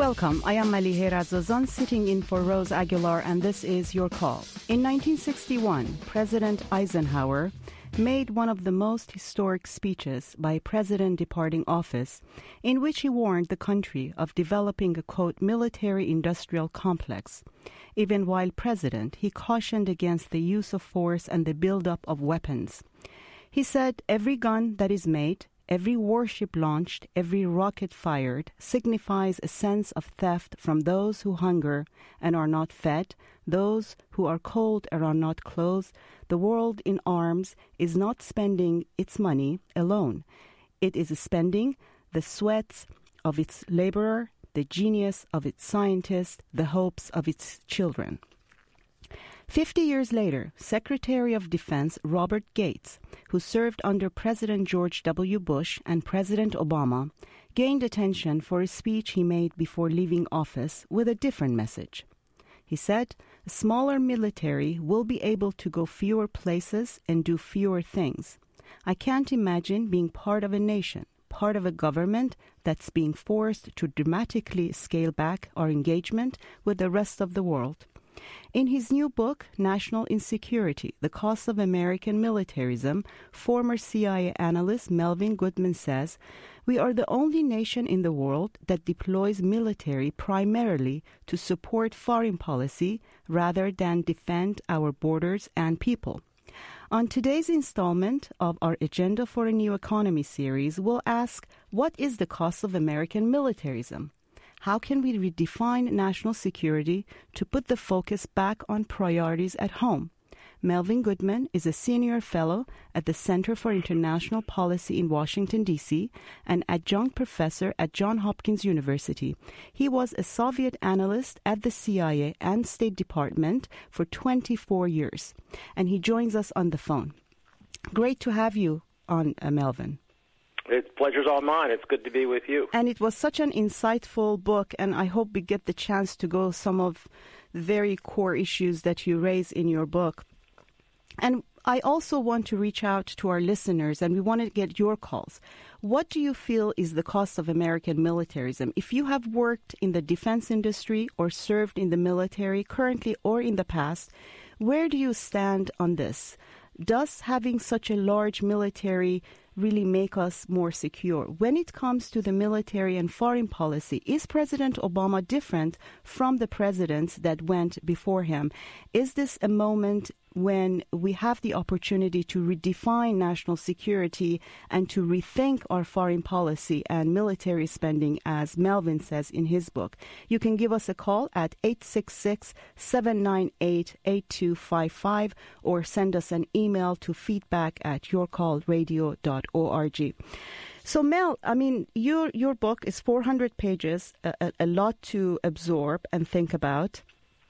Welcome. I am Malihe Razazan, sitting in for Rose Aguilar, and this is Your Call. In 1961, President Eisenhower made one of the most historic speeches by a president departing office, in which he warned the country of developing a, quote, military-industrial complex. Even while president, he cautioned against the use of force and the buildup of weapons. He said, every gun that is made, every warship launched, every rocket fired signifies a sense of theft from those who hunger and are not fed, those who are cold and are not clothed. The world in arms is not spending its money alone. It is spending the sweats of its laborer, the genius of its scientist, the hopes of its children. 50 years later, Secretary of Defense Robert Gates, who served under President George W. Bush and President Obama, gained attention for a speech he made before leaving office with a different message. He said, a smaller military will be able to go fewer places and do fewer things. I can't imagine being part of a nation, part of a government that's being forced to dramatically scale back our engagement with the rest of the world. In his new book, National Insecurity, The Cost of American Militarism, former CIA analyst Melvin Goodman says, we are the only nation in the world that deploys military primarily to support foreign policy rather than defend our borders and people. On today's installment of our Agenda for a New Economy series, we'll ask, what is the cost of American militarism? How can we redefine national security to put the focus back on priorities at home? Melvin Goodman is a senior fellow at the Center for International Policy in Washington, D.C., and adjunct professor at Johns Hopkins University. He was a Soviet analyst at the CIA and State Department for 24 years, and he joins us on the phone. Great to have you on, Melvin. It's pleasure's all mine. It's good to be with you. And it was such an insightful book, and I hope we get the chance to go some of the very core issues that you raise in your book. And I also want to reach out to our listeners, and we want to get your calls. What do you feel is the cost of American militarism? If you have worked in the defense industry or served in the military currently or in the past, where do you stand on this? Does having such a large military really make us more secure? When it comes to the military and foreign policy, is President Obama different from the presidents that went before him? Is this a moment when we have the opportunity to redefine national security and to rethink our foreign policy and military spending, as Melvin says in his book? You can give us a call at 866-798-8255 or send us an email to feedback@yourcallradio.org. So, Mel, I mean, your book is 400 pages, a lot to absorb and think about.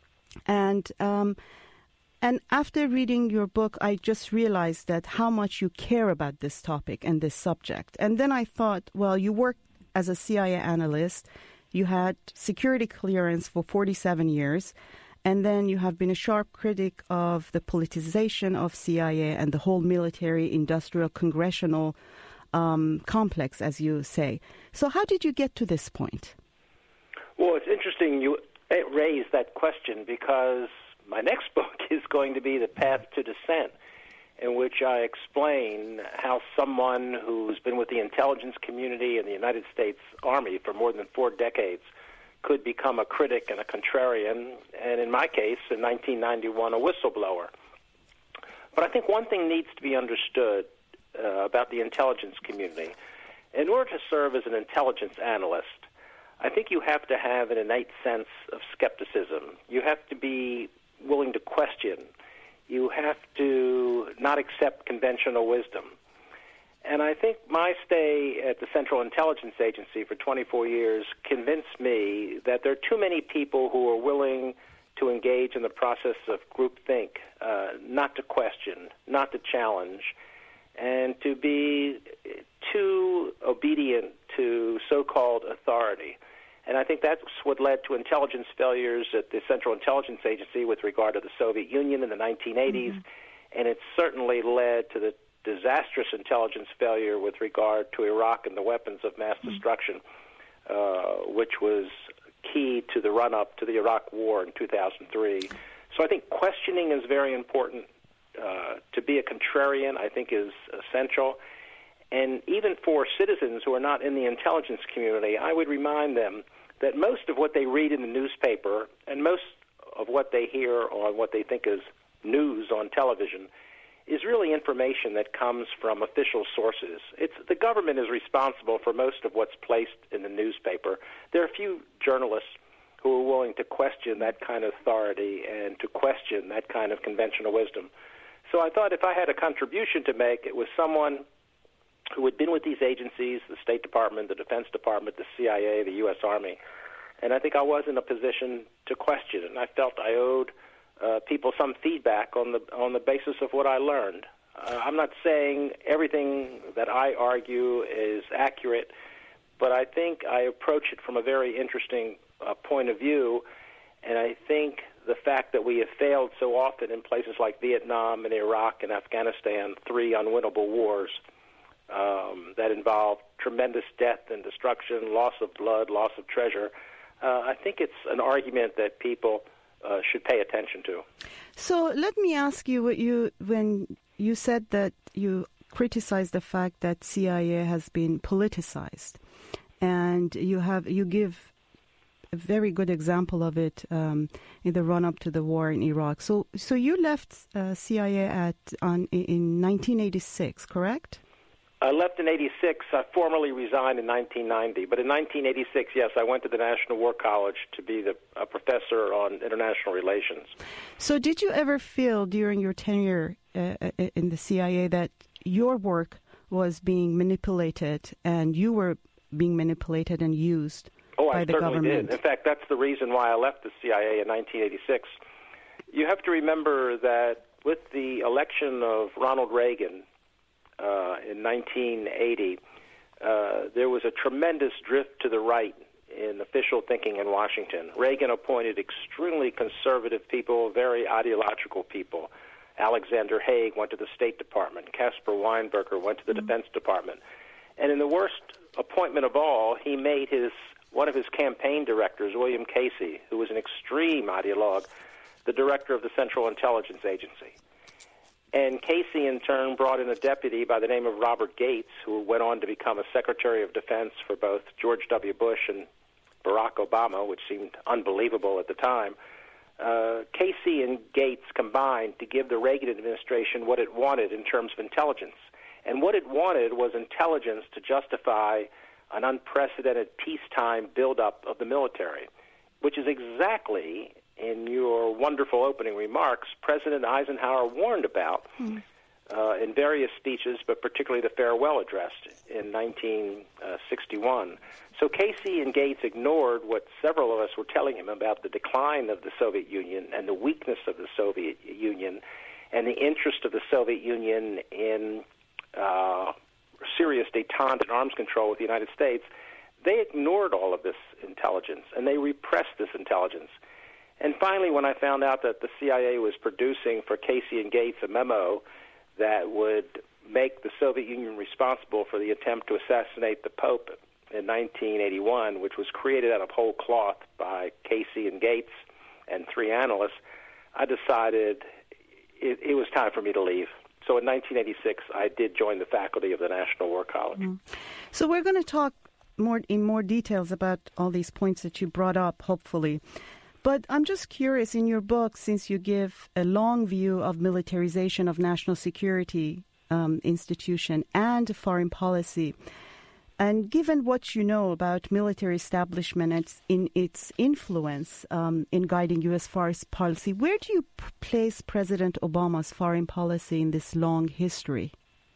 And after reading your book, I just realized that how much you care about this topic and this subject. And then I thought, well, you worked as a CIA analyst. You had security clearance for 47 years. And then you have been a sharp critic of the politicization of CIA and the whole military-industrial congressional complex, as you say. So how did you get to this point? Well, it's interesting you raised that question because my next book is going to be The Path to Dissent, in which I explain how someone who's been with the intelligence community in the United States Army for more than 4 decades could become a critic and a contrarian, and in my case, in 1991, a whistleblower. But I think one thing needs to be understood about the intelligence community. In order to serve as an intelligence analyst, I think you have to have an innate sense of skepticism. You have to be willing to question. You have to not accept conventional wisdom. And I think my stay at the Central Intelligence Agency for 24 years convinced me that there are too many people who are willing to engage in the process of groupthink, not to question, not to challenge, and to be too obedient to so-called authority. And I think that's what led to intelligence failures at the Central Intelligence Agency with regard to the Soviet Union in the 1980s, and it certainly led to the disastrous intelligence failure with regard to Iraq and the weapons of mass destruction, which was key to the run-up to the Iraq War in 2003. So I think questioning is very important. To be a contrarian, I think, is essential. And even for citizens who are not in the intelligence community, I would remind them that most of what they read in the newspaper and most of what they hear on what they think is news on television is really information that comes from official sources. The government is responsible for most of what's placed in the newspaper. There are a few journalists who are willing to question that kind of authority and to question that kind of conventional wisdom. So I thought if I had a contribution to make, it was someone who had been with these agencies, the State Department, the Defense Department, the CIA, the U.S. Army, and I think I was in a position to question it, and I felt I owed people some feedback on the basis of what I learned. I'm not saying everything that I argue is accurate, but I think I approach it from a very interesting point of view, and I think the fact that we have failed so often in places like Vietnam and Iraq and Afghanistan, 3 unwinnable wars that involve tremendous death and destruction, loss of blood, loss of treasure, I think it's an argument that people should pay attention to. So let me ask you, when you said that you criticized the fact that CIA has been politicized, and you give a very good example of it in the run-up to the war in Iraq. So you left CIA in 1986, correct? I left in 86. I formally resigned in 1990. But in 1986, yes, I went to the National War College to be a professor on international relations. So did you ever feel during your tenure in the CIA that your work was being manipulated and you were being manipulated and used by the government? I certainly did. In fact, that's the reason why I left the CIA in 1986. You have to remember that with the election of Ronald Reagan in 1980, there was a tremendous drift to the right in official thinking in Washington. Reagan appointed extremely conservative people, very ideological people. Alexander Haig went to the State Department. Caspar Weinberger went to the Defense Department. And in the worst appointment of all, he made one of his campaign directors, William Casey, who was an extreme ideologue, the director of the Central Intelligence Agency. And Casey, in turn, brought in a deputy by the name of Robert Gates, who went on to become a Secretary of Defense for both George W. Bush and Barack Obama, which seemed unbelievable at the time. Casey and Gates combined to give the Reagan administration what it wanted in terms of intelligence. And what it wanted was intelligence to justify an unprecedented peacetime buildup of the military, which is exactly, in your wonderful opening remarks, President Eisenhower warned about in various speeches, but particularly the farewell address in 1961. So Casey and Gates ignored what several of us were telling him about the decline of the Soviet Union and the weakness of the Soviet Union and the interest of the Soviet Union in serious détente and arms control with the United States. They ignored all of this intelligence, and they repressed this intelligence. And finally, when I found out that the CIA was producing for Casey and Gates a memo that would make the Soviet Union responsible for the attempt to assassinate the Pope in 1981, which was created out of whole cloth by Casey and Gates and 3 analysts, I decided it was time for me to leave. So in 1986, I did join the faculty of the National War College. So we're going to talk in more details about all these points that you brought up, hopefully. But I'm just curious, in your book, since you give a long view of militarization of national security institution and foreign policy, and given what you know about military establishment and in its influence in guiding U.S. foreign policy, where do you place President Obama's foreign policy in this long history?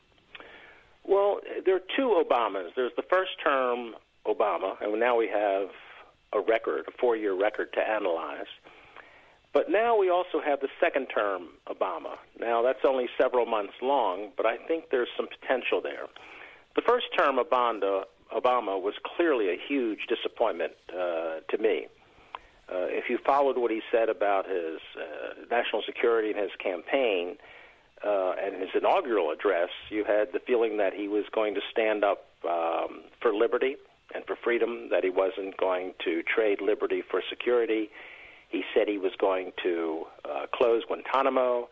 Well, there are 2 Obamas. There's the first term Obama, and now we have a 4-year record to analyze. But now we also have the second term Obama. Now, that's only several months long, but I think there's some potential there. The first term Obama was clearly a huge disappointment to me. If you followed what he said about his national security and his campaign and his inaugural address, you had the feeling that he was going to stand up for liberty and for freedom, that he wasn't going to trade liberty for security. He said he was going to close Guantanamo.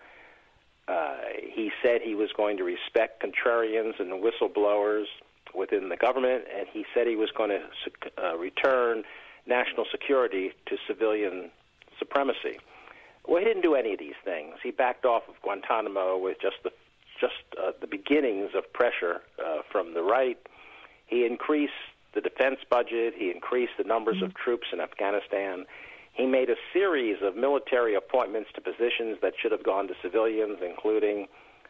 He said he was going to respect contrarians and whistleblowers within the government, and he said he was going to return national security to civilian supremacy. Well, he didn't do any of these things. He backed off of Guantanamo with just the beginnings of pressure from the right. He increased the defense budget. He increased the numbers of troops in Afghanistan. He made a series of military appointments to positions that should have gone to civilians, including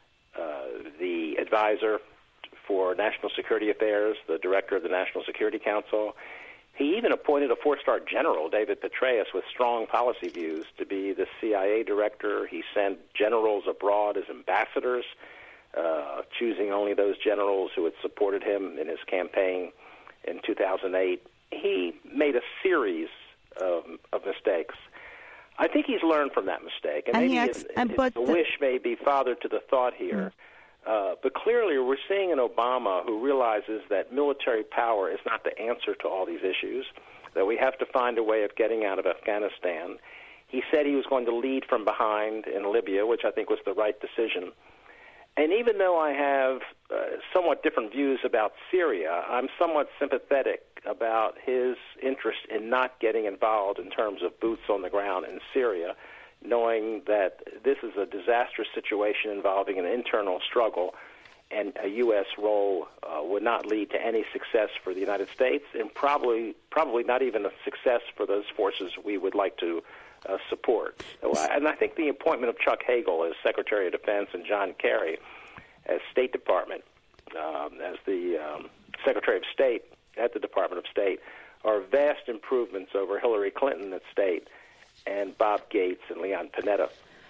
the advisor for national security affairs, the director of the National Security Council. He even appointed a four-star general, David Petraeus, with strong policy views, to be the CIA director. He sent generals abroad as ambassadors, choosing only those generals who had supported him in his campaign in 2008. He made a series of mistakes. I think he's learned from that mistake, and maybe the wish may be father to the thought here. But clearly we're seeing an Obama who realizes that military power is not the answer to all these issues, that we have to find a way of getting out of Afghanistan. He said he was going to lead from behind in Libya, which I think was the right decision. And even though I have somewhat different views about Syria, I'm somewhat sympathetic about his interest in not getting involved in terms of boots on the ground in Syria, knowing that this is a disastrous situation involving an internal struggle, and a U.S. role would not lead to any success for the United States, and probably not even a success for those forces we would like to support. And I think the appointment of Chuck Hagel as Secretary of Defense and John Kerry as State Department, as the Secretary of State at the Department of State, are vast improvements over Hillary Clinton at State and Bob Gates and Leon Panetta.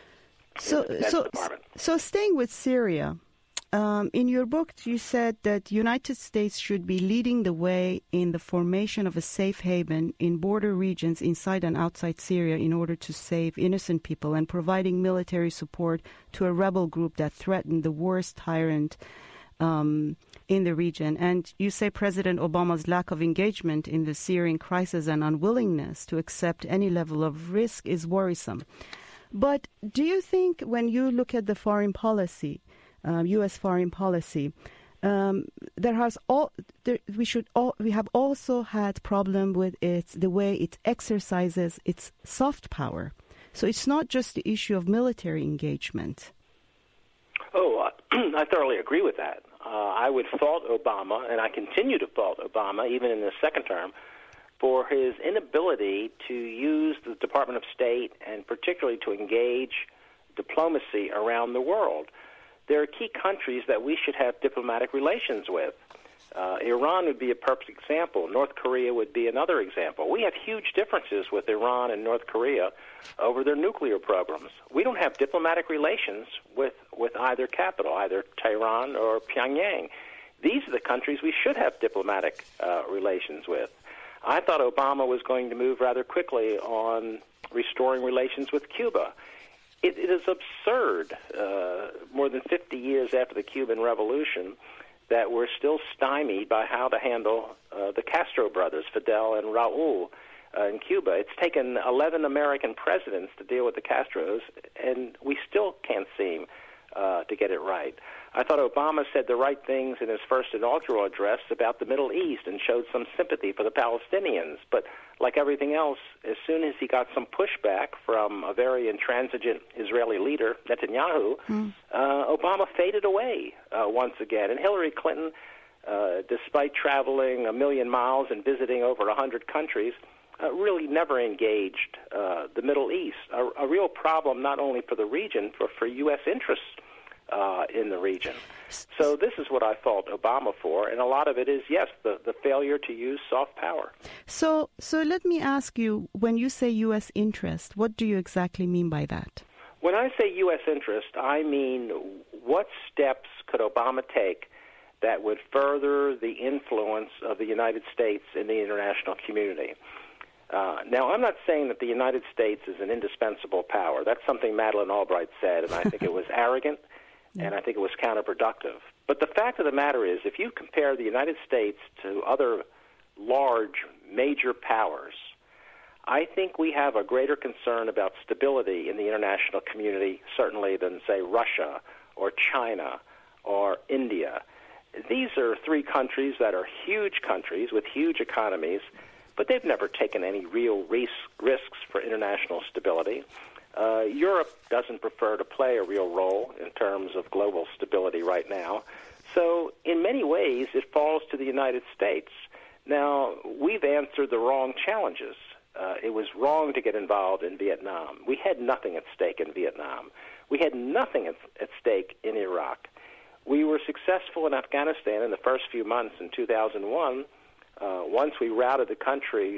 So staying with Syria, in your book you said that the United States should be leading the way in the formation of a safe haven in border regions inside and outside Syria in order to save innocent people, and providing military support to a rebel group that threatened the worst tyrant in the region. And you say President Obama's lack of engagement in the Syrian crisis and unwillingness to accept any level of risk is worrisome. But do you think, when you look at the foreign policy, U.S. foreign policy, we have also had problem with the way it exercises its soft power. So it's not just the issue of military engagement. I thoroughly agree with that. I would fault Obama, and I continue to fault Obama, even in the second term, for his inability to use the Department of State and particularly to engage diplomacy around the world. There are key countries that we should have diplomatic relations with. Iran would be a perfect example. North Korea would be another example. We have huge differences with Iran and North Korea over their nuclear programs. We don't have diplomatic relations with either capital, either Tehran or Pyongyang. These are the countries we should have diplomatic relations with. I thought Obama was going to move rather quickly on restoring relations with Cuba. It is absurd, more than 50 years after the Cuban Revolution, that we're still stymied by how to handle the Castro brothers, Fidel and Raul, in Cuba. It's taken 11 American presidents to deal with the Castros, and we still can't seem to get it right. I thought Obama said the right things in his first inaugural address about the Middle East and showed some sympathy for the Palestinians. But like everything else, as soon as he got some pushback from a very intransigent Israeli leader, Netanyahu, Obama faded away once again. And Hillary Clinton, despite traveling 1 million miles and visiting over 100 countries, really never engaged the Middle East, a real problem not only for the region, but for U.S. interests in the region. So this is what I fault Obama for, and a lot of it is, yes, the failure to use soft power. So let me ask you, when you say U.S. interest, what do you exactly mean by that? When I say U.S. interest, I mean what steps could Obama take that would further the influence of the United States in the international community. Now, I'm not saying that the United States is an indispensable power. That's something Madeleine Albright said, and I think it was arrogant, and I think it was counterproductive. But the fact of the matter is, if you compare the United States to other large major powers, I think we have a greater concern about stability in the international community, certainly, than, say, Russia or China or India. These are three countries that are huge countries with huge economies, but they've never taken any real risks for international stability. Europe doesn't prefer to play a real role in terms of global stability right now. So in many ways, it falls to the United States. Now, we've answered the wrong challenges. It was wrong to get involved in Vietnam. We had nothing at stake in Vietnam. We had nothing at stake in Iraq. We were successful in Afghanistan in the first few months in 2001. Once we routed the country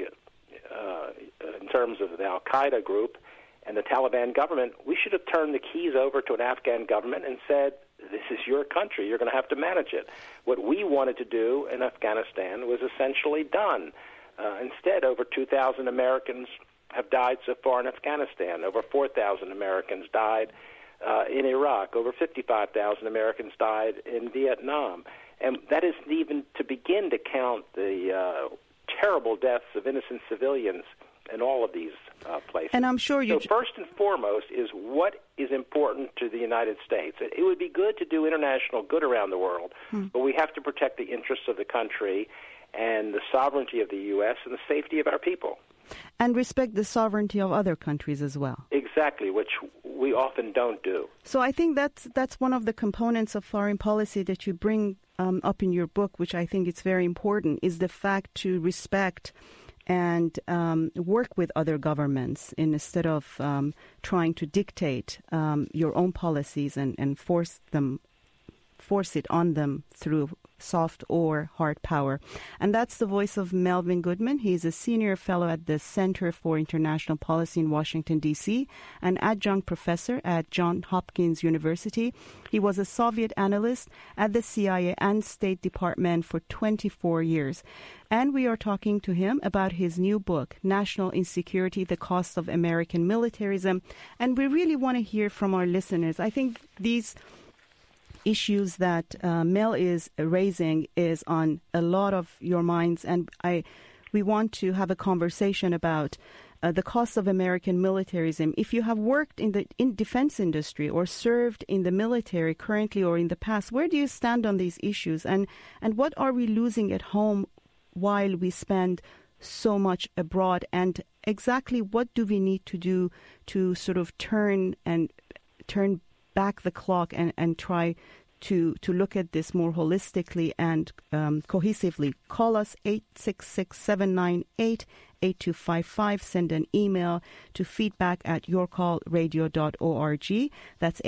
in terms of the al-Qaeda group and the Taliban government, we should have turned the keys over to an Afghan government and said, this is your country. You're going to have to manage it. What we wanted to do in Afghanistan was essentially done. Instead, over 2,000 Americans have died so far in Afghanistan. Over 4,000 Americans died in Iraq. Over 55,000 Americans died in Vietnam. And that isn't even to begin to count the terrible deaths of innocent civilians in all of these places. And I'm sure you... So first and foremost is what is important to the United States. It would be good to do international good around the world, but we have to protect the interests of the country and the sovereignty of the U.S. and the safety of our people. And respect the sovereignty of other countries as well. Exactly, which we often don't do. So I think that's one of the components of foreign policy that you bring up in your book, which I think is very important, is the fact to respect and work with other governments instead of trying to dictate your own policies and force it on them through soft or hard power. And that's the voice of Melvin Goodman. He's a senior fellow at the Center for International Policy in Washington, D.C., an adjunct professor at Johns Hopkins University. He was a Soviet analyst at the CIA and State Department for 24 years. And we are talking to him about his new book, National Insecurity, The Cost of American Militarism. And we really want to hear from our listeners. I think these issues that Mel is raising is on a lot of your minds, and we want to have a conversation about the cost of American militarism. If you have worked in the defense industry or served in the military currently or in the past, where do you stand on these issues, and what are we losing at home while we spend so much abroad, and exactly what do we need to do to sort of turn back the clock and try to look at this more holistically and cohesively. Call us 866-798-8255. Send an email to feedback@yourcallradio.org. That's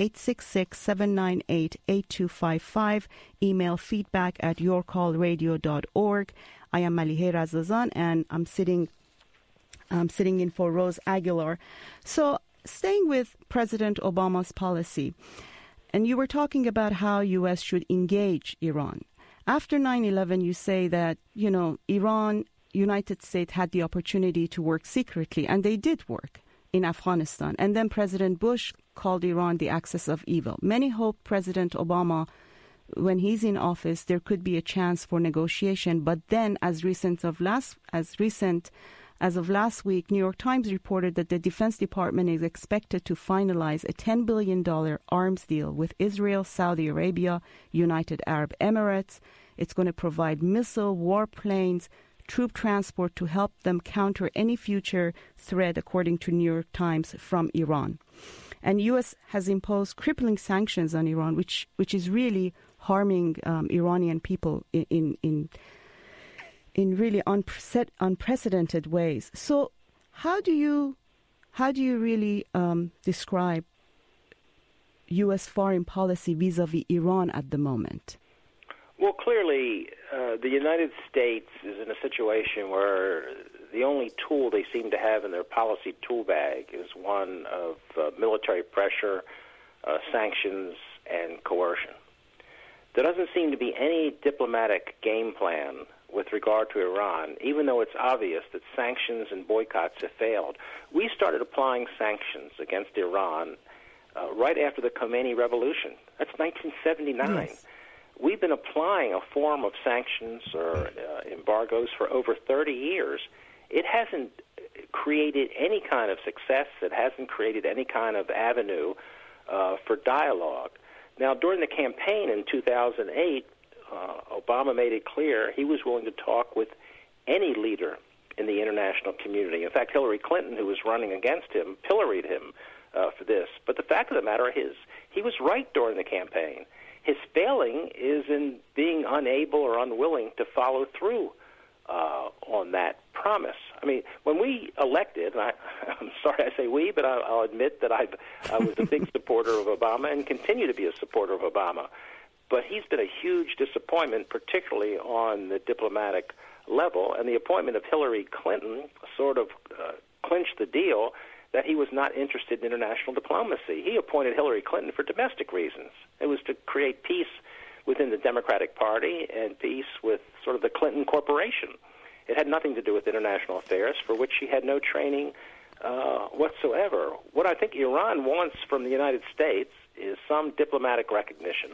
866-798-8255. Email feedback@yourcallradio.org. I am Malihe Razazan, and I'm sitting in for Rose Aguilar. So, staying with President Obama's policy, and you were talking about how U.S. should engage Iran. After 9/11, you say that, Iran, United States had the opportunity to work secretly, and they did work in Afghanistan. And then President Bush called Iran the axis of evil. Many hope President Obama, when he's in office, there could be a chance for negotiation. But then, as of last week, New York Times reported that the Defense Department is expected to finalize a $10 billion arms deal with Israel, Saudi Arabia, United Arab Emirates. It's going to provide missile, warplanes, troop transport to help them counter any future threat, according to New York Times, from Iran. And U.S. has imposed crippling sanctions on Iran, which is really harming Iranian people in really unprecedented ways. So how do you really describe U.S. foreign policy vis-a-vis Iran at the moment? Well, clearly, the United States is in a situation where the only tool they seem to have in their policy tool bag is one of military pressure, sanctions, and coercion. There doesn't seem to be any diplomatic game plan with regard to Iran, even though it's obvious that sanctions and boycotts have failed. We started applying sanctions against Iran right after the Khomeini Revolution. That's 1979. Yes. we've been applying a form of sanctions or embargoes for over 30 years. It hasn't created any kind of success. It hasn't created any kind of avenue for dialogue. Now, during the campaign in 2008, Obama made it clear he was willing to talk with any leader in the international community. In fact, Hillary Clinton, who was running against him, pilloried him for this. But the fact of the matter is, he was right during the campaign. His failing is in being unable or unwilling to follow through on that promise. I mean, when we elected, and I'm sorry I say we, but I'll admit that I was a big supporter of Obama and continue to be a supporter of Obama. But he's been a huge disappointment, particularly on the diplomatic level, and the appointment of Hillary Clinton sort of clinched the deal that he was not interested in international diplomacy. He appointed Hillary Clinton for domestic reasons. It was to create peace within the Democratic Party and peace with sort of the Clinton Corporation. It had nothing to do with international affairs, for which she had no training whatsoever. What I think Iran wants from the United States is some diplomatic recognition,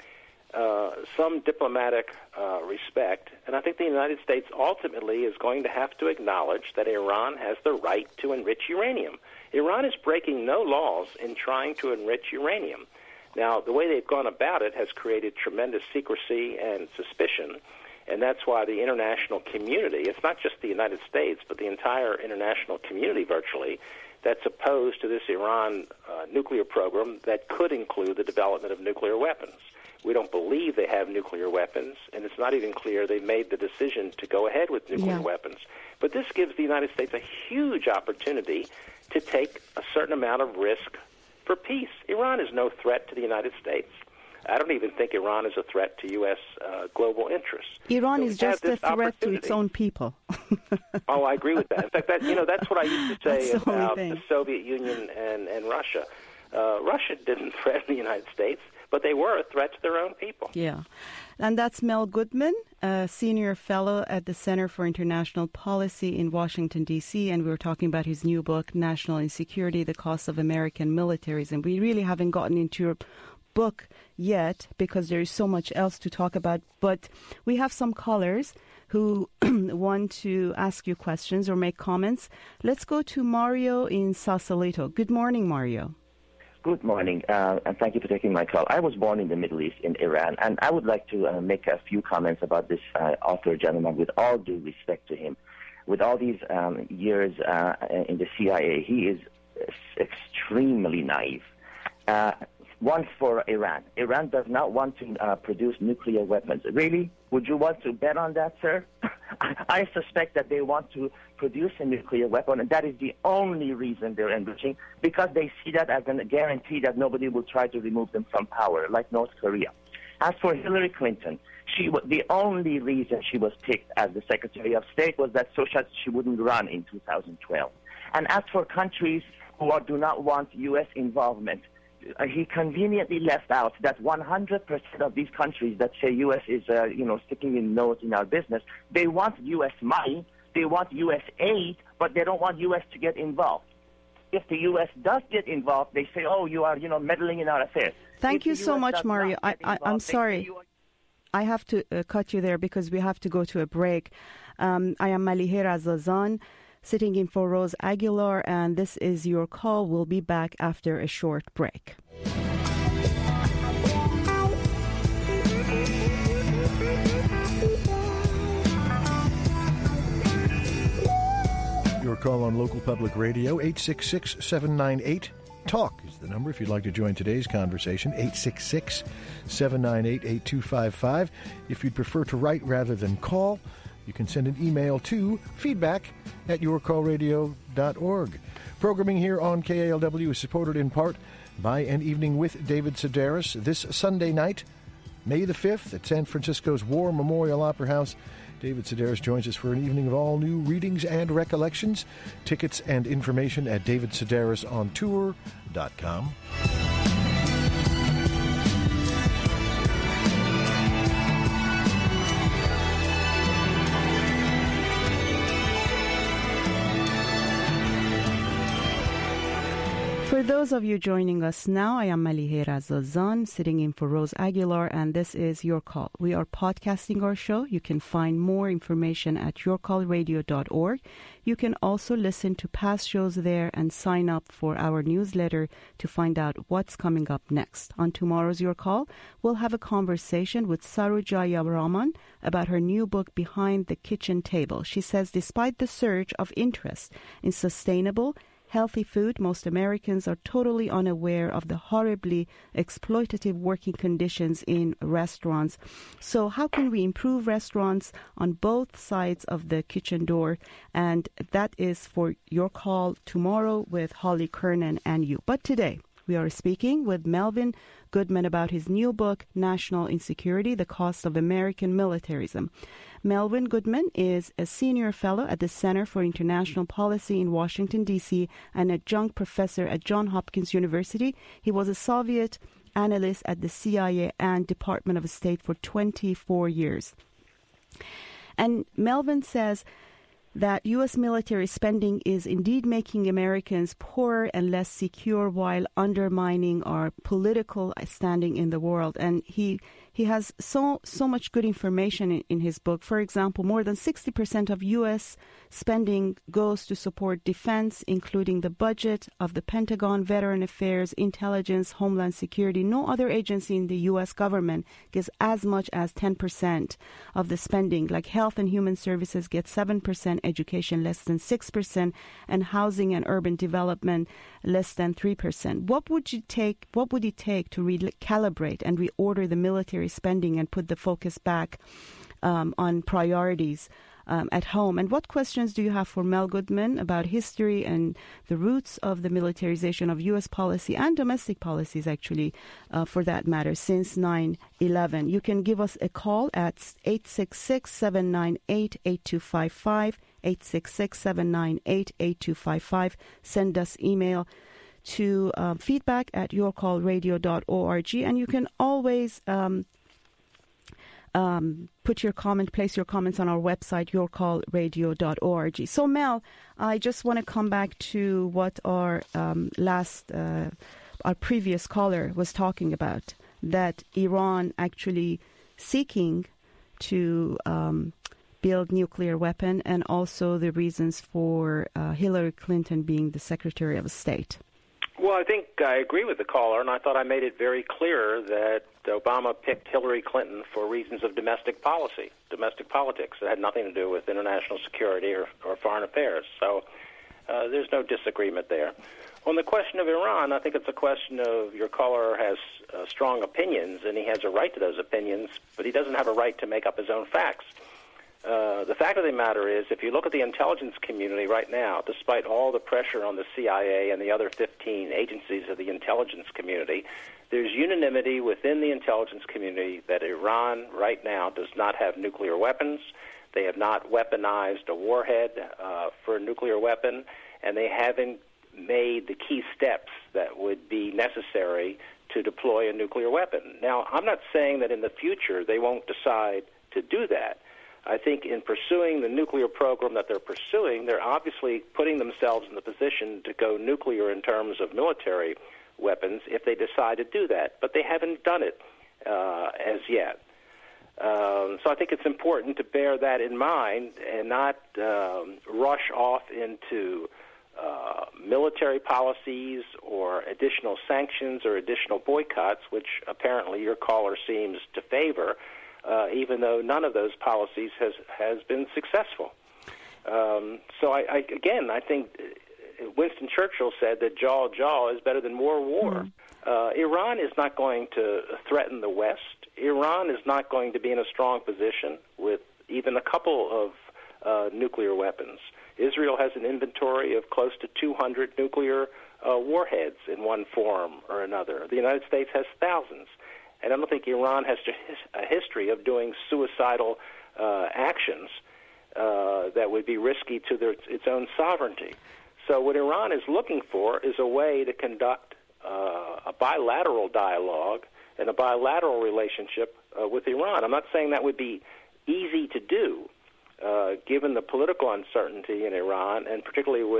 some diplomatic respect, and I think the United States ultimately is going to have to acknowledge that Iran has the right to enrich uranium. Iran is breaking no laws in trying to enrich uranium. Now, the way they've gone about it has created tremendous secrecy and suspicion, and that's why the international community, it's not just the United States, but the entire international community virtually, that's opposed to this Iran nuclear program that could include the development of nuclear weapons. We don't believe they have nuclear weapons, and it's not even clear they've made the decision to go ahead with nuclear weapons. But this gives the United States a huge opportunity to take a certain amount of risk for peace. Iran is no threat to the United States. I don't even think Iran is a threat to U.S. Global interests. Iran is just a threat to its own people. Oh, I agree with that. In fact, that's what I used to say about the Soviet Union and Russia. Russia didn't threaten the United States, but they were a threat to their own people. Yeah. And that's Mel Goodman, a senior fellow at the Center for International Policy in Washington, D.C., and we were talking about his new book, National Insecurity, The Cost of American Militarism. We really haven't gotten into your book yet because there is so much else to talk about, but we have some callers who want to ask you questions or make comments. Let's go to Mario in Sausalito. Good morning, Mario. Good morning, and thank you for taking my call. I was born in the Middle East, in Iran, and I would like to make a few comments about this author gentleman, with all due respect to him. With all these years in the CIA, he is extremely naive. One for Iran. Iran does not want to produce nuclear weapons. Really? Would you want to bet on that, sir? I suspect that they want to produce a nuclear weapon, and that is the only reason they're enriching, because they see that as a guarantee that nobody will try to remove them from power, like North Korea. As for Hillary Clinton, the only reason she was picked as the Secretary of State was that she wouldn't run in 2012. And as for countries who do not want U.S. involvement, he conveniently left out that 100% of these countries that say U.S. is, sticking in nose in our business, they want U.S. money, they want U.S. aid, but they don't want U.S. to get involved. If the U.S. does get involved, they say, oh, you are, meddling in our affairs. Thank you so much, Mario. I'm sorry. I have to cut you there because we have to go to a break. I am Malihe Razazan, sitting in for Rose Aguilar, and this is Your Call. We'll be back after a short break. Your Call on Local Public Radio, 866-798-TALK is the number if you'd like to join today's conversation, 866-798-8255. If you'd prefer to write rather than call, you can send an email to feedback@yourcallradio.org. Programming here on KALW is supported in part by An Evening with David Sedaris this Sunday night, May the 5th, at San Francisco's War Memorial Opera House. David Sedaris joins us for an evening of all new readings and recollections. Tickets and information at davidsedarisontour.com. For those of you joining us now, I am Malihera Zazan, sitting in for Rose Aguilar, and this is Your Call. We are podcasting our show. You can find more information at yourcallradio.org. You can also listen to past shows there and sign up for our newsletter to find out what's coming up next. On tomorrow's Your Call, we'll have a conversation with Sarojaya Raman about her new book, Behind the Kitchen Table. She says despite the surge of interest in sustainable, healthy food, most Americans are totally unaware of the horribly exploitative working conditions in restaurants. So how can we improve restaurants on both sides of the kitchen door? And that is for Your Call tomorrow with Holly Kernan and you. But today, we are speaking with Melvin Goodman about his new book, National Insecurity, The Cost of American Militarism. Melvin Goodman is a senior fellow at the Center for International Policy in Washington, D.C., and adjunct professor at Johns Hopkins University. He was a Soviet analyst at the CIA and Department of State for 24 years. And Melvin says that U.S. military spending is indeed making Americans poorer and less secure while undermining our political standing in the world. And he has so much good information in his book. For example, more than 60% of U.S. spending goes to support defense, including the budget of the Pentagon, Veteran Affairs, Intelligence, Homeland Security. No other agency in the U.S. government gets as much as 10% of the spending. Like Health and Human Services get 7%, education less than 6%, and housing and urban development less than 3%. What would it take to recalibrate and reorder the military spending and put the focus back on priorities at home? And what questions do you have for Mel Goodman about history and the roots of the militarization of U.S. policy and domestic policies, actually, for that matter, since 9/11? You can give us a call at 866-798-8255, 866-798-8255. Send us email to feedback@yourcallradio.org, and you can always place your comments on our website, yourcallradio.org. So, Mel, I just want to come back to what our previous caller was talking about, that Iran actually seeking to build nuclear weapon, and also the reasons for Hillary Clinton being the Secretary of State. Well, I think I agree with the caller, and I thought I made it very clear that Obama picked Hillary Clinton for reasons of domestic policy, domestic politics. It had nothing to do with international security or foreign affairs. So there's no disagreement there. On the question of Iran, I think it's a question of your caller has strong opinions, and he has a right to those opinions, but he doesn't have a right to make up his own facts. The fact of the matter is, if you look at the intelligence community right now, despite all the pressure on the CIA and the other 15 agencies of the intelligence community, there's unanimity within the intelligence community that Iran right now does not have nuclear weapons. They have not weaponized a warhead for a nuclear weapon, and they haven't made the key steps that would be necessary to deploy a nuclear weapon. Now, I'm not saying that in the future they won't decide to do that. I think in pursuing the nuclear program that they're pursuing, they're obviously putting themselves in the position to go nuclear in terms of military weapons if they decide to do that. But they haven't done it as yet. So I think it's important to bear that in mind and not rush off into military policies or additional sanctions or additional boycotts, which apparently your caller seems to favor, even though none of those policies has been successful. So I think Winston Churchill said that jaw is better than more war. Iran is not going to threaten the West. Iran is not going to be in a strong position with even a couple of nuclear weapons. Israel has an inventory of close to 200 nuclear warheads in one form or another. The United States has thousands. And I don't think Iran has a history of doing suicidal actions that would be risky to its own sovereignty. So what Iran is looking for is a way to conduct a bilateral dialogue and a bilateral relationship with Iran. I'm not saying that would be easy to do, given the political uncertainty in Iran, and particularly with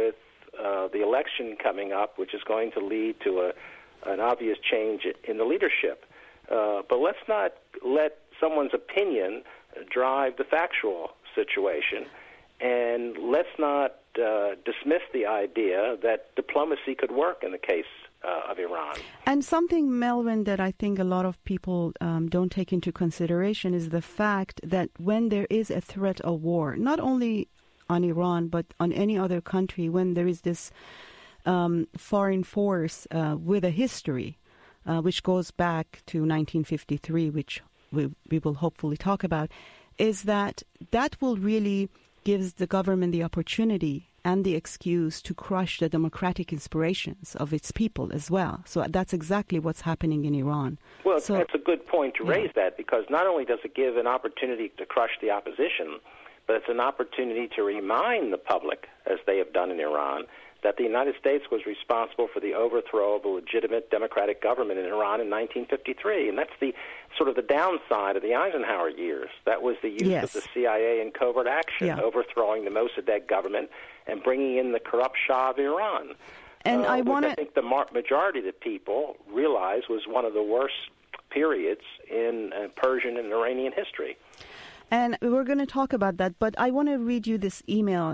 the election coming up, which is going to lead to an obvious change in the leadership. But let's not let someone's opinion drive the factual situation, and let's not dismiss the idea that diplomacy could work in the case of Iran. And something, Melvin, that I think a lot of people don't take into consideration is the fact that when there is a threat of war, not only on Iran but on any other country, when there is this foreign force with a history, which goes back to 1953, which we will hopefully talk about, is that will really gives the government the opportunity and the excuse to crush the democratic inspirations of its people as well. So that's exactly what's happening in Iran. Well, that's a good point to raise that, because not only does it give an opportunity to crush the opposition, but it's an opportunity to remind the public, as they have done in Iran, that the United States was responsible for the overthrow of a legitimate democratic government in Iran in 1953. And that's the sort of the downside of the Eisenhower years. That was the use of the CIA in covert action, overthrowing the Mossadegh government and bringing in the corrupt Shah of Iran. And I think the majority of the people realize was one of the worst periods in Persian and Iranian history. And we're going to talk about that, but I want to read you this email.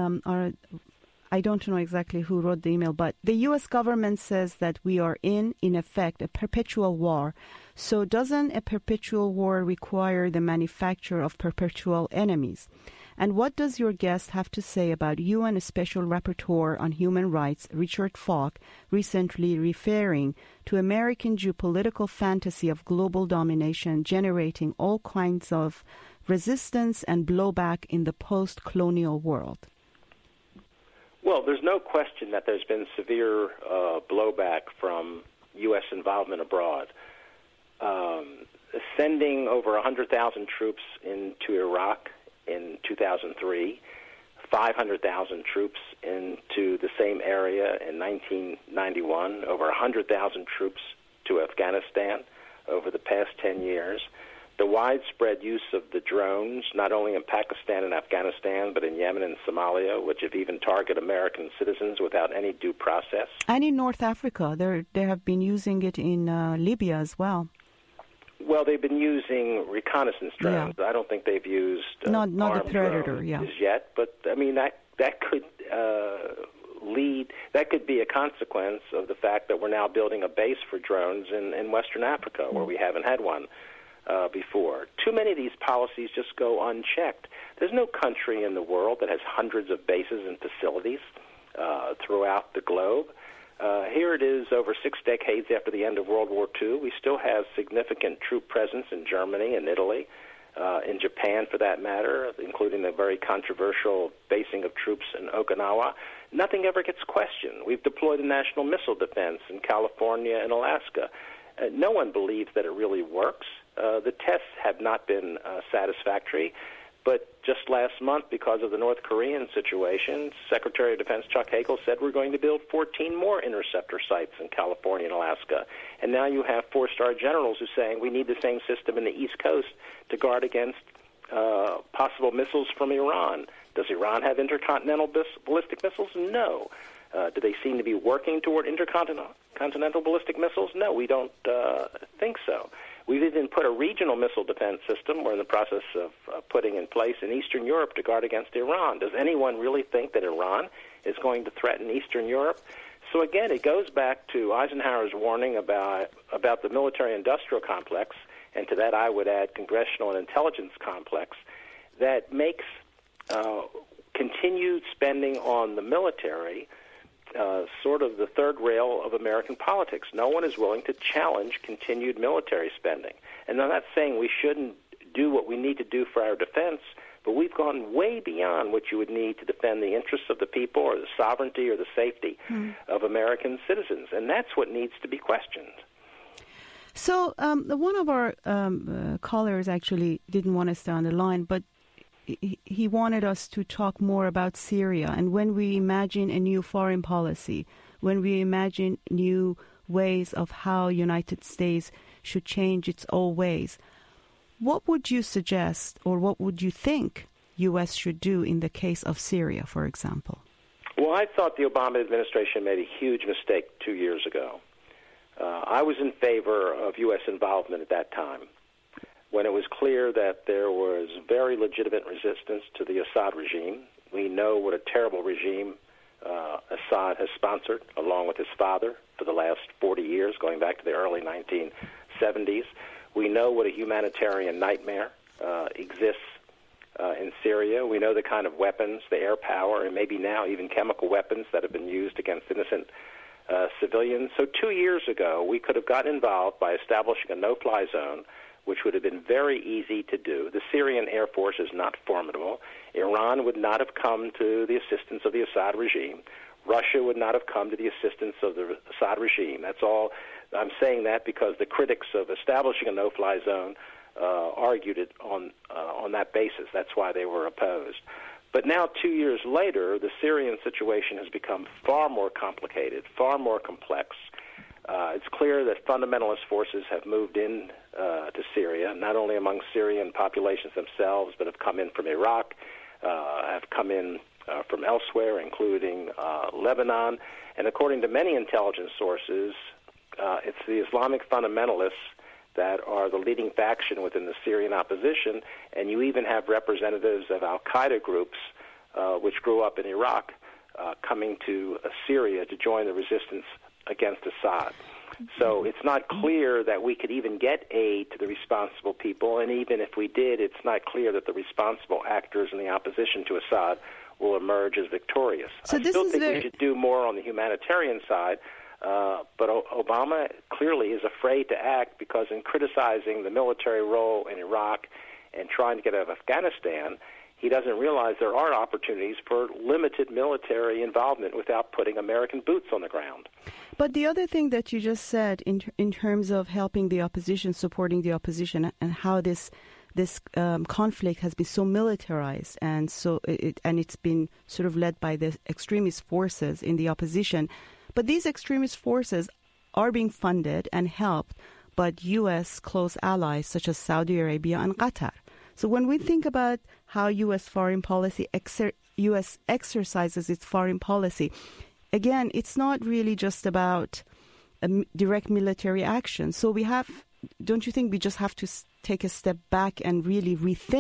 I don't know exactly who wrote the email, but the U.S. government says that we are in effect, a perpetual war. So doesn't a perpetual war require the manufacture of perpetual enemies? And what does your guest have to say about UN Special Rapporteur on Human Rights, Richard Falk, recently referring to American geopolitical fantasy of global domination generating all kinds of resistance and blowback in the post-colonial world? Well, there's no question that there's been severe blowback from U.S. involvement abroad. Sending over 100,000 troops into Iraq in 2003, 500,000 troops into the same area in 1991, over 100,000 troops to Afghanistan over the past 10 years. The widespread use of the drones, not only in Pakistan and Afghanistan, but in Yemen and Somalia, which have even targeted American citizens without any due process. And in North Africa, they have been using it in Libya as well. Well, they've been using reconnaissance drones. I don't think they've used not the Predator drones yet, but I mean that could that could be a consequence of the fact that we're now building a base for drones in Western Africa, where we haven't had one before. Too many of these policies just go unchecked. There's no country in the world that has hundreds of bases and facilities throughout the globe. Here it is, over 6 decades after the end of World War II. We still have significant troop presence in Germany and Italy, in Japan for that matter, including the very controversial basing of troops in Okinawa. Nothing ever gets questioned. We've deployed a national missile defense in California and Alaska. No one believes that it really works. The tests have not been satisfactory. But just last month, because of the North Korean situation, Secretary of Defense Chuck Hagel said we're going to build 14 more interceptor sites in California and Alaska. And now you have four-star generals who are saying we need the same system in the East Coast to guard against possible missiles from Iran. Does Iran have intercontinental ballistic missiles? No. Do they seem to be working toward intercontinental ballistic missiles? No, we don't think so. We've even put a regional missile defense system we're in the process of putting in place in Eastern Europe to guard against Iran. Does anyone really think that Iran is going to threaten Eastern Europe? So again, it goes back to Eisenhower's warning about the military-industrial complex, and to that I would add congressional and intelligence complex, that makes continued spending on the military sort of the third rail of American politics. No one is willing to challenge continued military spending. And I'm not saying we shouldn't do what we need to do for our defense, but we've gone way beyond what you would need to defend the interests of the people or the sovereignty or the safety of American citizens. And that's what needs to be questioned. So one of our callers actually didn't want to stay on the line, but he wanted us to talk more about Syria. And when we imagine a new foreign policy, when we imagine new ways of how United States should change its old ways, what would you suggest or what would you think U.S. should do in the case of Syria, for example? Well, I thought the Obama administration made a huge mistake 2 years ago. I was in favor of U.S. involvement at that time, when it was clear that there was very legitimate resistance to the Assad regime. We know what a terrible regime Assad has sponsored, along with his father, for the last 40 years, going back to the early 1970s. We know what a humanitarian nightmare exists in Syria. We know the kind of weapons, the air power, and maybe now even chemical weapons that have been used against innocent civilians. So 2 years ago, we could have gotten involved by establishing a no-fly zone, which would have been very easy to do. The Syrian Air Force is not formidable. Iran would not have come to the assistance of the Assad regime. Russia would not have come to the assistance of the Assad regime. That's all. I'm saying that because the critics of establishing a no-fly zone argued it on that basis. That's why they were opposed. But now, 2 years later, the Syrian situation has become far more complicated, far more complex. It's clear that fundamentalist forces have moved in to Syria, not only among Syrian populations themselves, but have come in from Iraq, have come in from elsewhere, including Lebanon. And according to many intelligence sources, it's the Islamic fundamentalists that are the leading faction within the Syrian opposition, and you even have representatives of al-Qaeda groups, which grew up in Iraq, coming to Syria to join the resistance against Assad. So it's not clear that we could even get aid to the responsible people, and even if we did, it's not clear that the responsible actors in the opposition to Assad will emerge as victorious. So I still think we should do more on the humanitarian side, but Obama clearly is afraid to act because in criticizing the military role in Iraq and trying to get out of Afghanistan, he doesn't realize there are opportunities for limited military involvement without putting American boots on the ground. But the other thing that you just said in terms of helping the opposition, supporting the opposition, and how this conflict has been so militarized and it's been sort of led by the extremist forces in the opposition. But these extremist forces are being funded and helped by U.S. close allies such as Saudi Arabia and Qatar. So when we think about how U.S. foreign policy, U.S. exercises its foreign policy, again, it's not really just about direct military action. So don't you think we just have to take a step back and really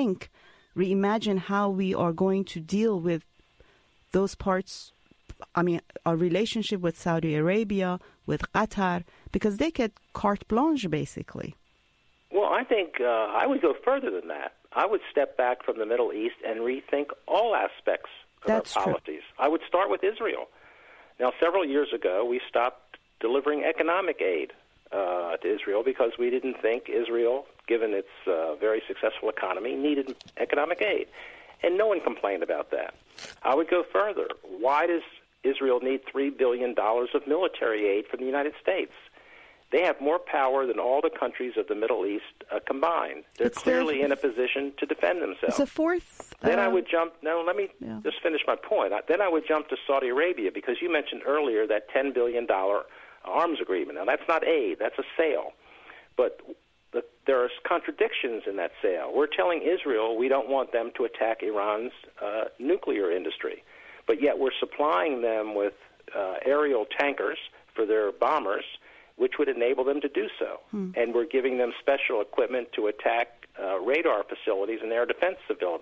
reimagine how we are going to deal with those parts? I mean, our relationship with Saudi Arabia, with Qatar, because they get carte blanche, basically. Well, I think I would go further than that. I would step back from the Middle East and rethink all aspects of our policies. I would start with Israel. Now, several years ago, we stopped delivering economic aid to Israel because we didn't think Israel, given its very successful economy, needed economic aid. And no one complained about that. I would go further. Why does Israel need $3 billion of military aid from the United States? They have more power than all the countries of the Middle East combined. They're clearly in a position to defend themselves. It's a fourth. Then I would jump. No, let me just finish my point. Then I would jump to Saudi Arabia because you mentioned earlier that $10 billion arms agreement. Now, that's not aid. That's a sale. But there are contradictions in that sale. We're telling Israel we don't want them to attack Iran's nuclear industry. But yet we're supplying them with aerial tankers for their bombers, which would enable them to do so. And we're giving them special equipment to attack radar facilities and air defense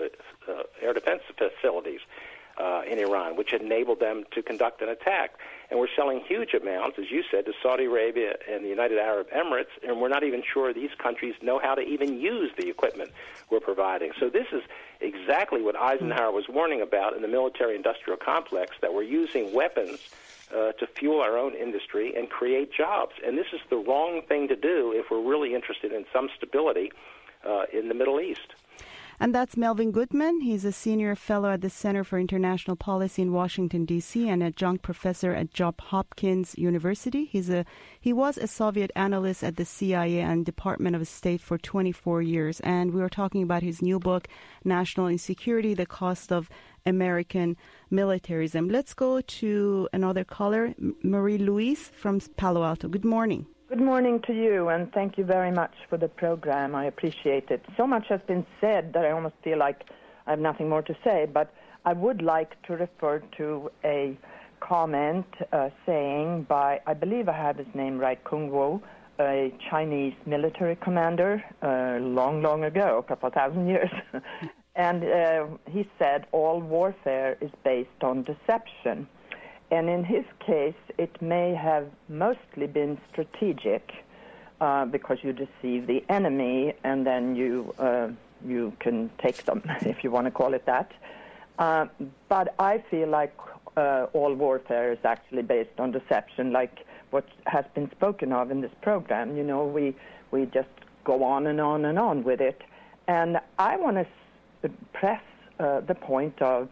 facilities in Iran, which enabled them to conduct an attack. And we're selling huge amounts, as you said, to Saudi Arabia and the United Arab Emirates, and we're not even sure these countries know how to even use the equipment we're providing. So this is exactly what Eisenhower was warning about in the military-industrial complex, that we're using weapons to fuel our own industry and create jobs. And this is the wrong thing to do if we're really interested in some stability in the Middle East. And that's Melvin Goodman. He's a senior fellow at the Center for International Policy in Washington, D.C., and adjunct professor at Johns Hopkins University. He was a Soviet analyst at the CIA and Department of State for 24 years. And we were talking about his new book, National Insecurity, The Cost of American Militarism. Let's go to another caller, Marie-Louise from Palo Alto. Good morning. Good morning to you, and thank you very much for the program. I appreciate it. So much has been said that I almost feel like I have nothing more to say, but I would like to refer to a comment saying by, I believe I have his name right, Kung Wu, a Chinese military commander long, long ago, a couple of thousand years. And he said all warfare is based on deception. And in his case, it may have mostly been strategic because you deceive the enemy and then you can take them, if you want to call it that. But I feel like all warfare is actually based on deception, like what has been spoken of in this program. You know, we just go on and on and on with it. And I want to press the point of,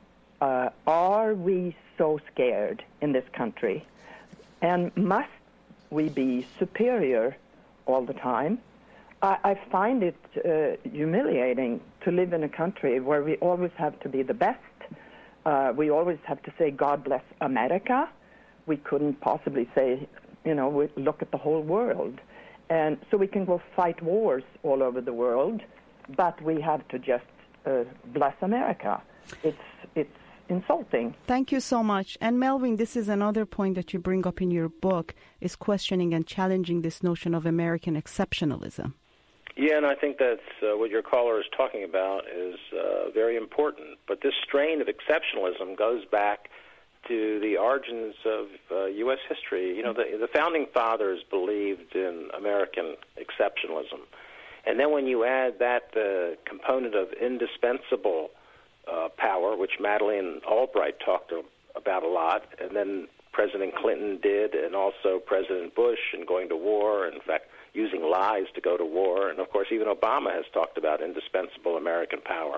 are we so scared in this country? And must we be superior all the time? I find it humiliating to live in a country where we always have to be the best. We always have to say, God bless America. We couldn't possibly say, you know, we look at the whole world. And so we can go fight wars all over the world, but we have to just bless America. It's insulting. Thank you so much. And Melvin, this is another point that you bring up in your book, is questioning and challenging this notion of American exceptionalism. Yeah, and I think that's what your caller is talking about is very important. But this strain of exceptionalism goes back to the origins of U.S. history. You know, the Founding Fathers believed in American exceptionalism. And then when you add that component of indispensable power, which Madeleine Albright talked about a lot, and then President Clinton did, and also President Bush, and going to war, in fact, using lies to go to war, and of course even Obama has talked about indispensable American power.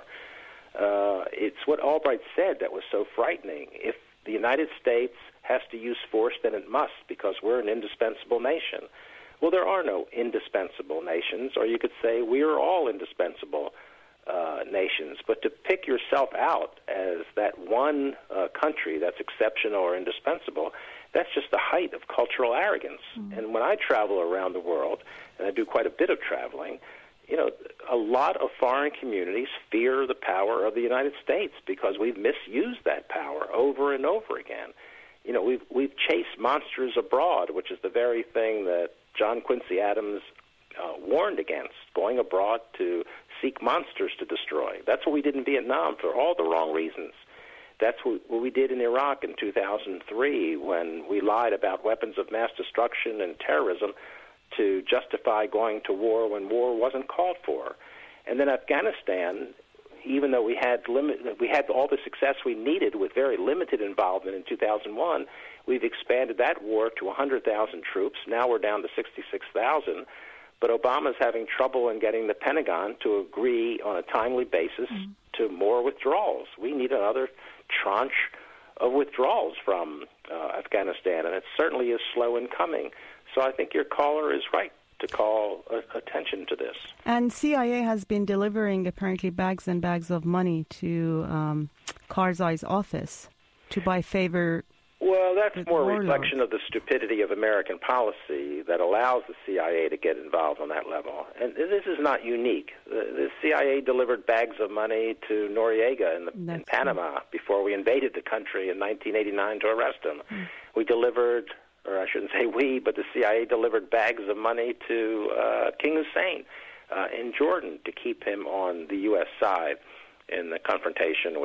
It's what Albright said that was so frightening. If the United States has to use force, then it must, because we're an indispensable nation. Well, there are no indispensable nations, or you could say we are all indispensable nations. But to pick yourself out as that one country that's exceptional or indispensable, that's just the height of cultural arrogance. Mm-hmm. And when I travel around the world, and I do quite a bit of traveling, you know, a lot of foreign communities fear the power of the United States because we've misused that power over and over again. You know, we've chased monsters abroad, which is the very thing that John Quincy Adams warned against, going abroad to seek monsters to destroy. That's what we did in Vietnam for all the wrong reasons. That's what we did in Iraq in 2003 when we lied about weapons of mass destruction and terrorism to justify going to war when war wasn't called for. And then Afghanistan, even though we had all the success we needed with very limited involvement in 2001, we've expanded that war to 100,000 troops. Now we're down to 66,000. But Obama's having trouble in getting the Pentagon to agree on a timely basis to more withdrawals. We need another tranche of withdrawals from Afghanistan, and it certainly is slow in coming. So I think your caller is right to call attention to this. And CIA has been delivering apparently bags and bags of money to Karzai's office to buy favor. Well, that's more a reflection of the stupidity of American policy that allows the CIA to get involved on that level. And this is not unique. The CIA delivered bags of money to Noriega in Panama before we invaded the country in 1989 to arrest him. We delivered, or I shouldn't say we, but the CIA delivered bags of money to King Hussein in Jordan to keep him on the U.S. side in the confrontation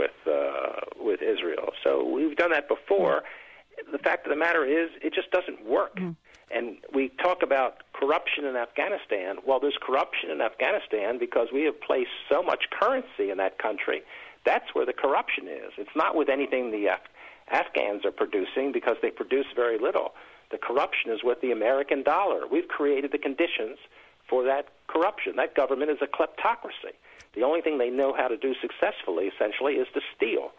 with Israel. So we've done that before. The fact of the matter is, it just doesn't work. And we talk about corruption in Afghanistan. Well, there's corruption in Afghanistan because we have placed so much currency in that country. That's where the corruption is. It's not with anything the Afghans are producing because they produce very little. The corruption is with the American dollar. We've created the conditions for that corruption. That government is a kleptocracy. The only thing they know how to do successfully, essentially, is to steal.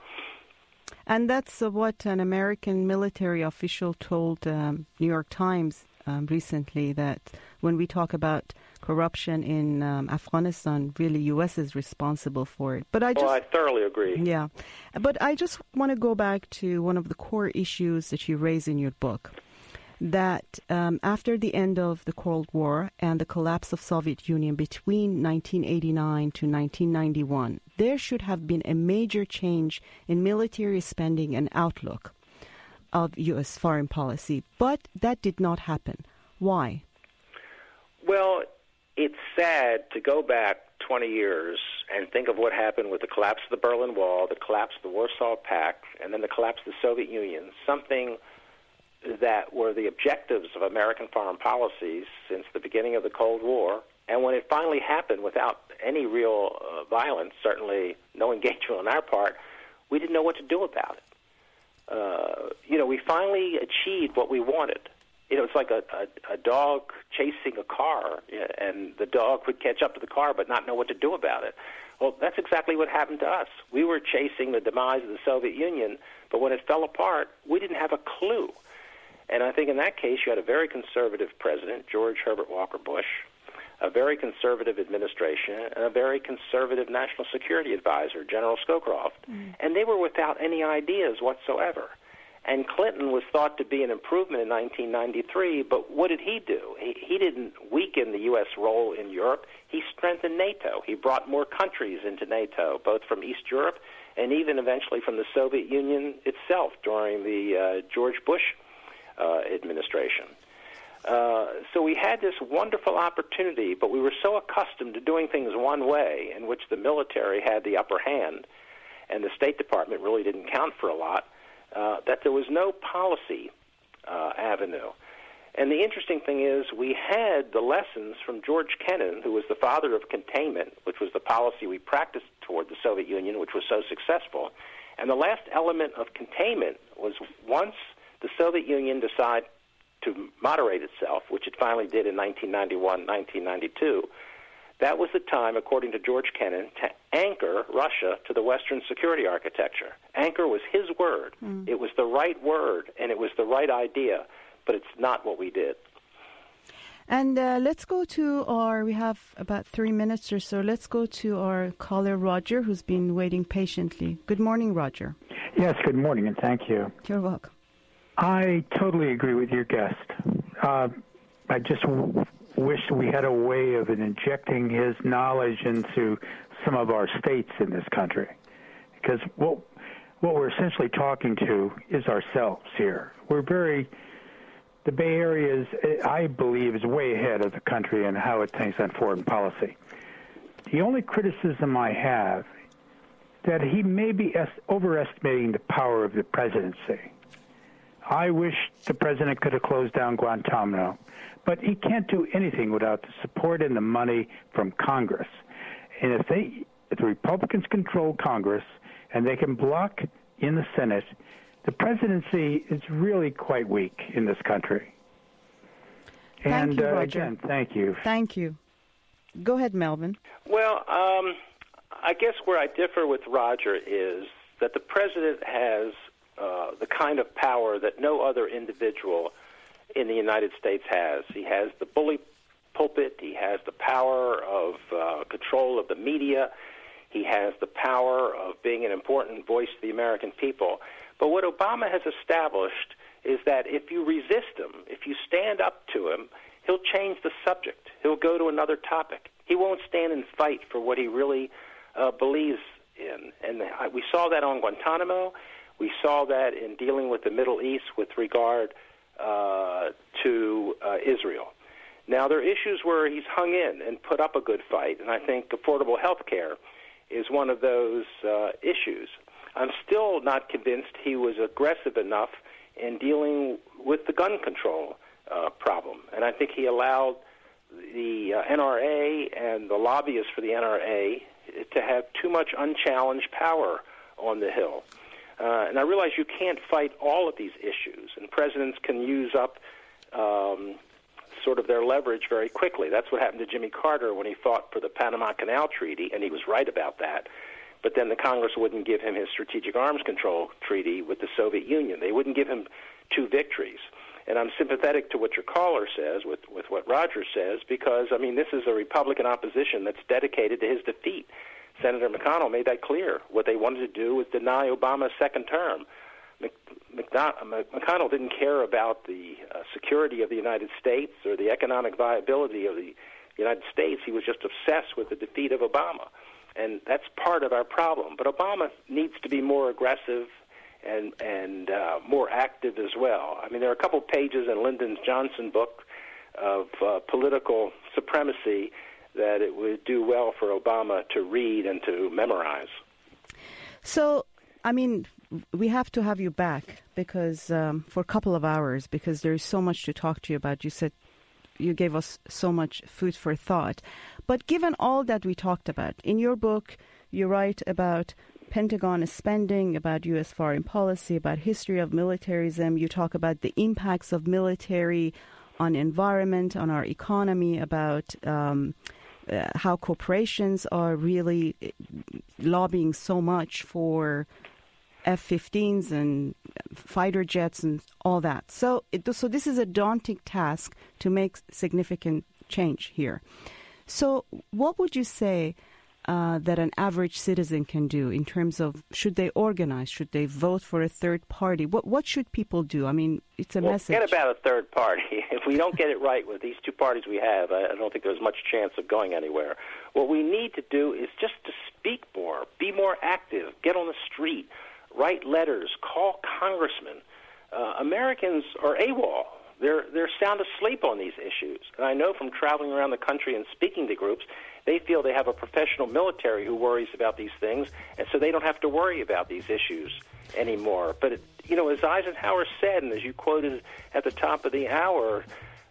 And that's what an American military official told New York Times recently, that when we talk about corruption in Afghanistan, really U.S. is responsible for it. But I thoroughly agree. Yeah. But I just want to go back to one of the core issues that you raise in your book, that after the end of the Cold War and the collapse of Soviet Union between 1989 to 1991, there should have been a major change in military spending and outlook of U.S. foreign policy. But that did not happen. Why? Well, it's sad to go back 20 years and think of what happened with the collapse of the Berlin Wall, the collapse of the Warsaw Pact, and then the collapse of the Soviet Union, something that were the objectives of American foreign policies since the beginning of the Cold War. And when it finally happened without any real violence, certainly no engagement on our part, we didn't know what to do about it. We finally achieved what we wanted. It's like a dog chasing a car, and the dog would catch up to the car but not know what to do about it. Well, that's exactly what happened to us. We were chasing the demise of the Soviet Union, but when it fell apart, we didn't have a clue. And I think in that case, you had a very conservative president, George Herbert Walker Bush, a very conservative administration, and a very conservative national security advisor, General Scowcroft. And they were without any ideas whatsoever. And Clinton was thought to be an improvement in 1993, but what did he do? He didn't weaken the U.S. role in Europe. He strengthened NATO. He brought more countries into NATO, both from East Europe and even eventually from the Soviet Union itself during the George Bush administration. So we had this wonderful opportunity, but we were so accustomed to doing things one way, in which the military had the upper hand, and the State Department really didn't count for a lot, that there was no policy avenue. And the interesting thing is we had the lessons from George Kennan, who was the father of containment, which was the policy we practiced toward the Soviet Union, which was so successful. And the last element of containment was once the Soviet Union decided to moderate itself, which it finally did in 1991, 1992, that was the time, according to George Kennan, to anchor Russia to the Western security architecture. Anchor was his word. It was the right word, and it was the right idea, but it's not what we did. And let's go to we have about 3 minutes or so. Let's go to our caller, Roger, who's been waiting patiently. Good morning, Roger. Yes, good morning, and thank you. You're welcome. I totally agree with your guest. I just wish we had a way of injecting his knowledge into some of our states in this country, because what we're essentially talking to is ourselves here. The Bay Area I believe, is way ahead of the country in how it thinks on foreign policy. The only criticism I have that he may be overestimating the power of the presidency. I wish the president could have closed down Guantanamo, but he can't do anything without the support and the money from Congress. And if the Republicans control Congress and they can block in the Senate, the presidency is really quite weak in this country. Thank you, Roger. Again, thank you. Thank you. Go ahead, Melvin. Well, I guess where I differ with Roger is that the president has the kind of power that no other individual in the United States has. He has the bully pulpit. He has the power of control of the media. He has the power of being an important voice to the American people. But what Obama has established is that if you resist him, if you stand up to him, he'll change the subject. He'll go to another topic. He won't stand and fight for what he really believes in. And we saw that on Guantanamo. We saw that in dealing with the Middle East with regard to Israel. Now, there are issues where he's hung in and put up a good fight, and I think affordable health care is one of those issues. I'm still not convinced he was aggressive enough in dealing with the gun control problem, and I think he allowed the NRA and the lobbyists for the NRA to have too much unchallenged power on the Hill. And I realize you can't fight all of these issues, and presidents can use up sort of their leverage very quickly. That's what happened to Jimmy Carter when he fought for the Panama Canal Treaty, and he was right about that. But then the Congress wouldn't give him his strategic arms control treaty with the Soviet Union. They wouldn't give him 2 victories. And I'm sympathetic to what your caller says, with what Roger says, because, I mean, this is a Republican opposition that's dedicated to his defeat. Senator McConnell made that clear. What they wanted to do was deny Obama a second term. McConnell didn't care about the security of the United States or the economic viability of the United States. He was just obsessed with the defeat of Obama. And that's part of our problem. But Obama needs to be more aggressive and more active as well. I mean, there are a couple pages in Lyndon Johnson book of political supremacy that it would do well for Obama to read and to memorize. So, I mean, we have to have you back because for a couple of hours, because there is so much to talk to you about. You said you gave us so much food for thought. But given all that we talked about, in your book, you write about Pentagon spending, about U.S. foreign policy, about history of militarism. You talk about the impacts of military on environment, on our economy, about how corporations are really lobbying so much for F-15s and fighter jets and all that. So this is a daunting task to make significant change here. So what would you say that an average citizen can do in terms of, should they organize, should they vote for a third party? What should people do? I mean, it's a message. Forget about a third party. If we don't get it right with these two parties we have, I don't think there's much chance of going anywhere. What we need to do is just to speak more, be more active, get on the street, write letters, call congressmen. Americans are AWOL. They're sound asleep on these issues. And I know from traveling around the country and speaking to groups, they feel they have a professional military who worries about these things, and so they don't have to worry about these issues anymore. But, as Eisenhower said, and as you quoted at the top of the hour,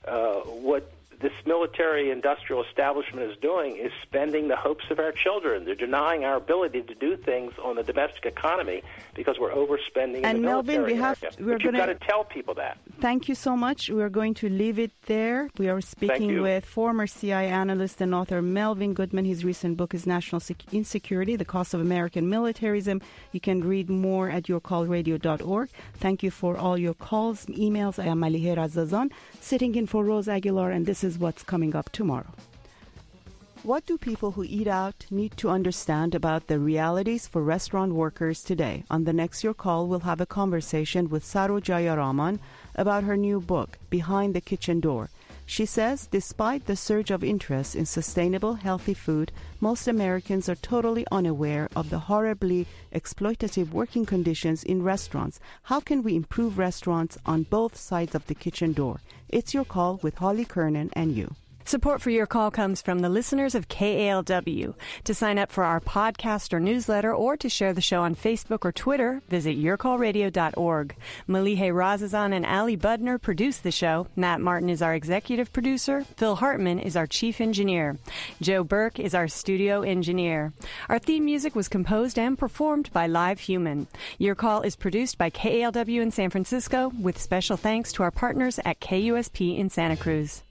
what this military-industrial establishment is doing is spending the hopes of our children. They're denying our ability to do things on the domestic economy because we're overspending in the military. But you've got to tell people that. Thank you so much. We're going to leave it there. We are speaking with former CIA analyst and author Melvin Goodman. His recent book is National Insecurity, The Cost of American Militarism. You can read more at yourcallradio.org. Thank you for all your calls, emails. I am Malihe Razazan, sitting in for Rose Aguilar, and this is what's coming up tomorrow. What do people who eat out need to understand about the realities for restaurant workers today? On the next Your Call, we'll have a conversation with Saru Jayaraman about her new book, Behind the Kitchen Door. She says, despite the surge of interest in sustainable, healthy food, most Americans are totally unaware of the horribly exploitative working conditions in restaurants. How can we improve restaurants on both sides of the kitchen door? It's Your Call with Holly Kernan and you. Support for Your Call comes from the listeners of KALW. To sign up for our podcast or newsletter or to share the show on Facebook or Twitter, visit yourcallradio.org. Malihe Razazan and Ali Budner produce the show. Matt Martin is our executive producer. Phil Hartman is our chief engineer. Joe Burke is our studio engineer. Our theme music was composed and performed by Live Human. Your Call is produced by KALW in San Francisco with special thanks to our partners at KUSP in Santa Cruz.